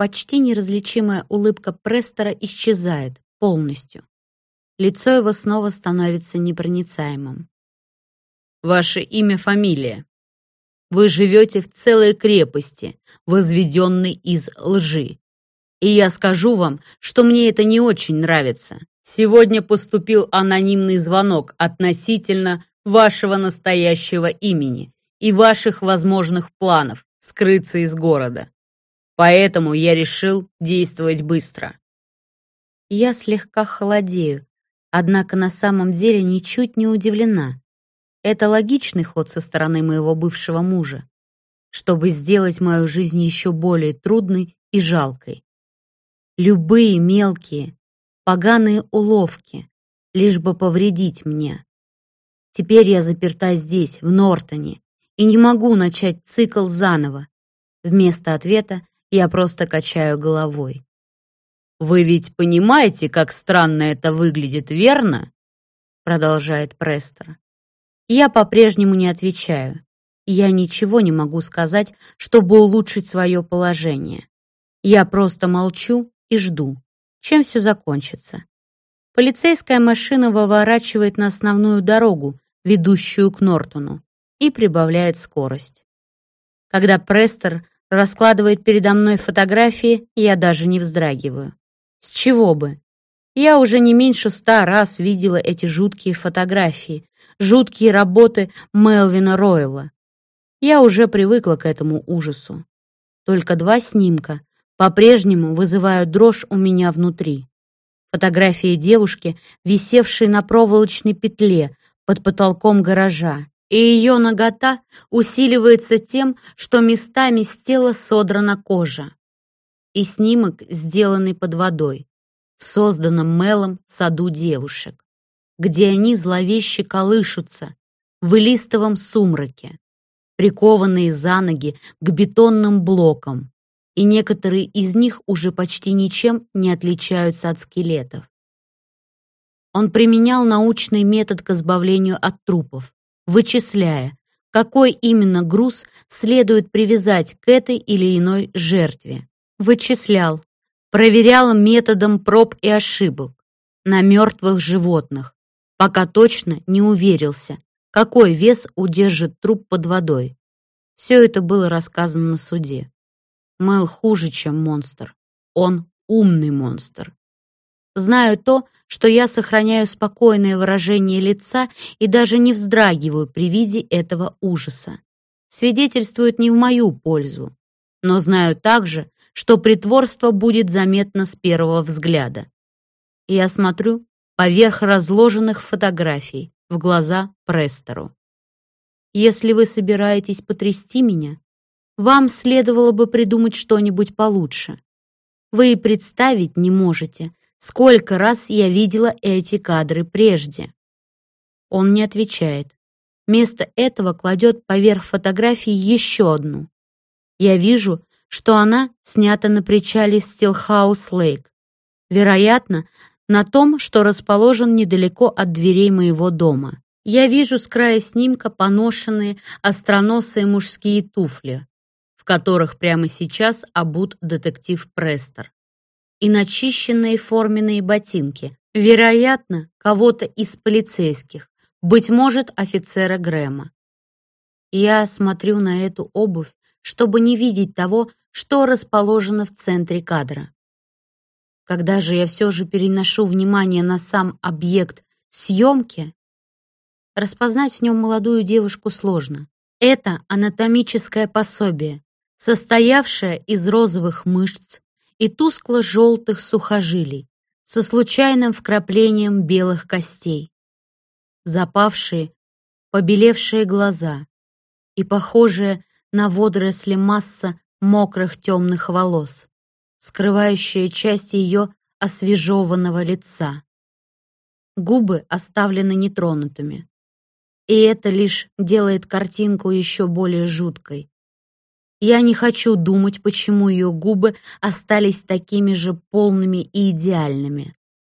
почти неразличимая улыбка Престора исчезает полностью. Лицо его снова становится непроницаемым. «Ваше имя, фамилия. Вы живете в целой крепости, возведенной из лжи. И я скажу вам, что мне это не очень нравится. Сегодня поступил анонимный звонок относительно вашего настоящего имени и ваших возможных планов скрыться из города. Поэтому я решил действовать быстро». Я слегка холодею, однако на самом деле ничуть не удивлена. Это логичный ход со стороны моего бывшего мужа, чтобы сделать мою жизнь еще более трудной и жалкой. Любые мелкие, поганые уловки, лишь бы повредить мне. Теперь я заперта здесь, в Нортоне, и не могу начать цикл заново. Вместо ответа я просто качаю головой. «Вы ведь понимаете, как странно это выглядит, верно?» Продолжает Престор. Я по-прежнему не отвечаю. Я ничего не могу сказать, чтобы улучшить свое положение. Я просто молчу и жду, чем все закончится. Полицейская машина выворачивает на основную дорогу, ведущую к Нортону, и прибавляет скорость. Когда Престор раскладывает передо мной фотографии, я даже не вздрагиваю. С чего бы? Я уже не меньше 100 раз видела эти жуткие фотографии, жуткие работы Мелвина Ройла. Я уже привыкла к этому ужасу. Только 2 снимка по-прежнему вызывают дрожь у меня внутри. Фотографии девушки, висевшей на проволочной петле под потолком гаража, и ее нагота усиливается тем, что местами с тела содрана кожа. И снимок, сделанный под водой, в созданном Мелом саду девушек, где они зловеще колышутся в илистовом сумраке, прикованные за ноги к бетонным блокам, и некоторые из них уже почти ничем не отличаются от скелетов. Он применял научный метод к избавлению от трупов, вычисляя, какой именно груз следует привязать к этой или иной жертве. Вычислял, проверял методом проб и ошибок на мертвых животных, пока точно не уверился, какой вес удержит труп под водой. Все это было рассказано на суде. Мел хуже, чем монстр. Он умный монстр. Знаю то, что я сохраняю спокойное выражение лица и даже не вздрагиваю при виде этого ужаса. Свидетельствует не в мою пользу. Но знаю также, что притворство будет заметно с первого взгляда. Я смотрю поверх разложенных фотографий в глаза Престору. Если вы собираетесь потрясти меня, вам следовало бы придумать что-нибудь получше. Вы и представить не можете, сколько раз я видела эти кадры прежде. Он не отвечает. Вместо этого кладет поверх фотографии еще одну. Я вижу, что она снята на причале Стилхаус-Лейк. Вероятно, на том, что расположен недалеко от дверей моего дома. Я вижу с края снимка поношенные остроносые мужские туфли, в которых прямо сейчас обут детектив Престор, и начищенные форменные ботинки, вероятно, кого-то из полицейских, быть может, офицера Грэма. Я смотрю на эту обувь, чтобы не видеть того, что расположено в центре кадра. Когда же я все же переношу внимание на сам объект съемки, распознать в нем молодую девушку сложно. Это анатомическое пособие, состоявшее из розовых мышц и тускло-желтых сухожилий со случайным вкраплением белых костей, запавшие, побелевшие глаза и похожая на водоросли масса мокрых темных волос, скрывающая часть ее освежеванного лица. Губы оставлены нетронутыми, и это лишь делает картинку еще более жуткой. Я не хочу думать, почему ее губы остались такими же полными и идеальными.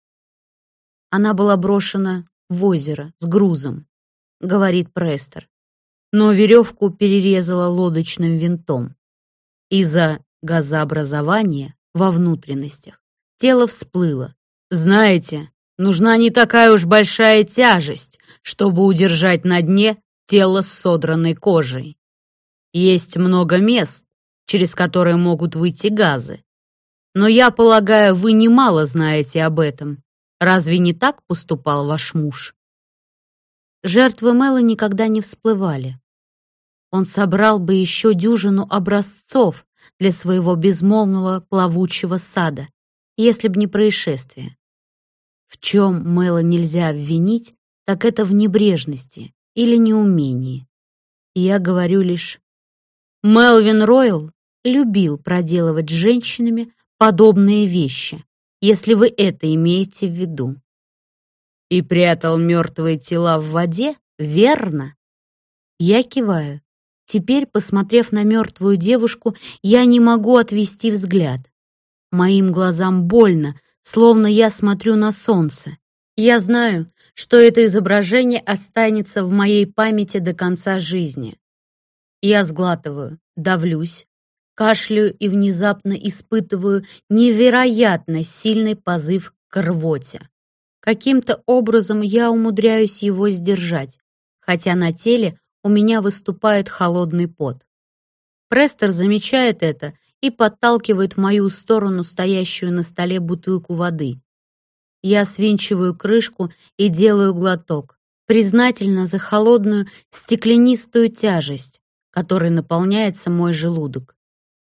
Она была брошена в озеро с грузом, говорит Престор, но веревку перерезала лодочным винтом. И за газообразование во внутренностях. Тело всплыло. Знаете, нужна не такая уж большая тяжесть, чтобы удержать на дне тело с содранной кожей. Есть много мест, через которые могут выйти газы. Но я полагаю, вы немало знаете об этом. Разве не так поступал ваш муж? Жертвы Мэла никогда не всплывали. Он собрал бы еще дюжину образцов для своего безмолвного плавучего сада, если б не происшествие. В чем Мэла нельзя обвинить, так это в небрежности или неумении. И я говорю лишь, Мелвин Ройл любил проделывать с женщинами подобные вещи, если вы это имеете в виду. И прятал мертвые тела в воде, верно? Я киваю. Теперь, посмотрев на мертвую девушку, я не могу отвести взгляд. Моим глазам больно, словно я смотрю на солнце. Я знаю, что это изображение останется в моей памяти до конца жизни. Я сглатываю, давлюсь, кашляю и внезапно испытываю невероятно сильный позыв к рвоте. Каким-то образом я умудряюсь его сдержать, хотя на теле у меня выступает холодный пот. Престер замечает это и подталкивает в мою сторону стоящую на столе бутылку воды. Я свинчиваю крышку и делаю глоток, признательна за холодную стеклянистую тяжесть, которой наполняется мой желудок.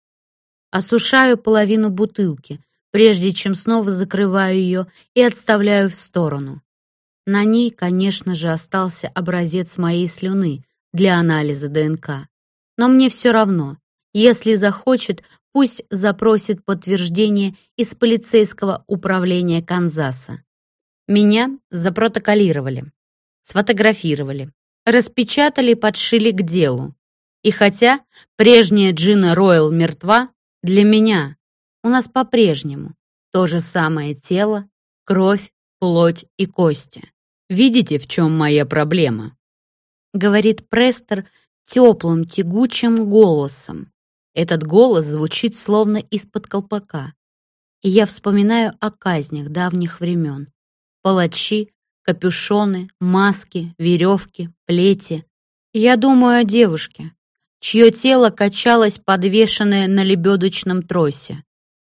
Осушаю половину бутылки, прежде чем снова закрываю ее и отставляю в сторону. На ней, конечно же, остался образец моей слюны для анализа ДНК. Но мне все равно. Если захочет, пусть запросит подтверждение из полицейского управления Канзаса. Меня запротоколировали, сфотографировали, распечатали и подшили к делу. И хотя прежняя Джина Ройл мертва, для меня у нас по-прежнему то же самое тело, кровь, плоть и кости. Видите, в чем моя проблема? Говорит Престер теплым, тягучим голосом. Этот голос звучит словно из-под колпака. И я вспоминаю о казнях давних времен. Палачи, капюшоны, маски, веревки, плети. Я думаю о девушке, чье тело качалось, подвешенное на лебедочном тросе.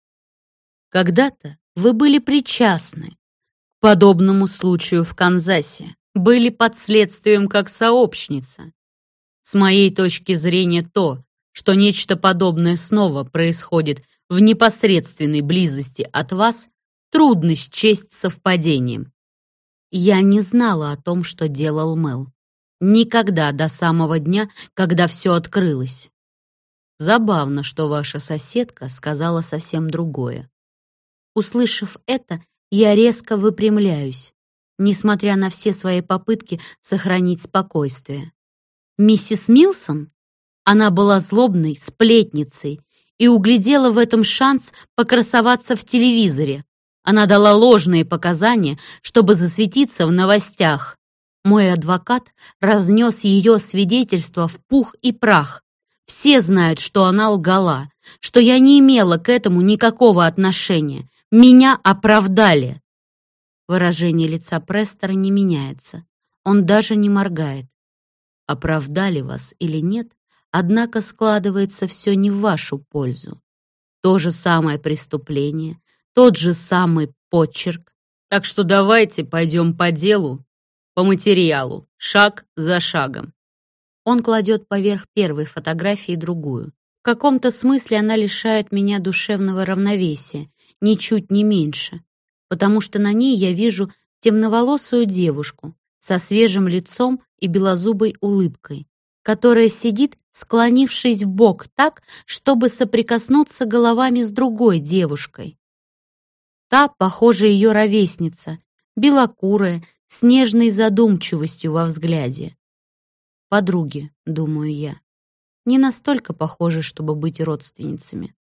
Когда-то вы были причастны к подобному случаю в Канзасе, были под следствием как сообщница. С моей точки зрения то, что нечто подобное снова происходит в непосредственной близости от вас, трудно счесть совпадением. Я не знала о том, что делал Мэл. Никогда до самого дня, когда все открылось. Забавно, что ваша соседка сказала совсем другое. Услышав это, я резко выпрямляюсь, несмотря на все свои попытки сохранить спокойствие. Миссис Милсон? Она была злобной сплетницей и углядела в этом шанс покрасоваться в телевизоре. Она дала ложные показания, чтобы засветиться в новостях. Мой адвокат разнес ее свидетельство в пух и прах. Все знают, что она лгала, что я не имела к этому никакого отношения. Меня оправдали. Выражение лица Престера не меняется. Он даже не моргает. Оправдали вас или нет, однако складывается все не в вашу пользу. То же самое преступление, тот же самый почерк. Так что давайте пойдем по делу, по материалу, шаг за шагом. Он кладет поверх первой фотографии другую. В каком-то смысле она лишает меня душевного равновесия, ничуть не меньше, потому что на ней я вижу темноволосую девушку со свежим лицом и белозубой улыбкой, которая сидит, склонившись вбок так, чтобы соприкоснуться головами с другой девушкой. Та, похоже, ее ровесница, белокурая, с нежной задумчивостью во взгляде. Подруги, думаю я, не настолько похожи, чтобы быть родственницами.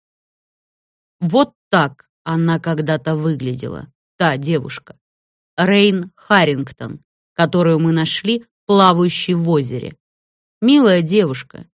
Вот так она когда-то выглядела, та девушка. Рейн Харрингтон, которую мы нашли плавающей в озере. Милая девушка,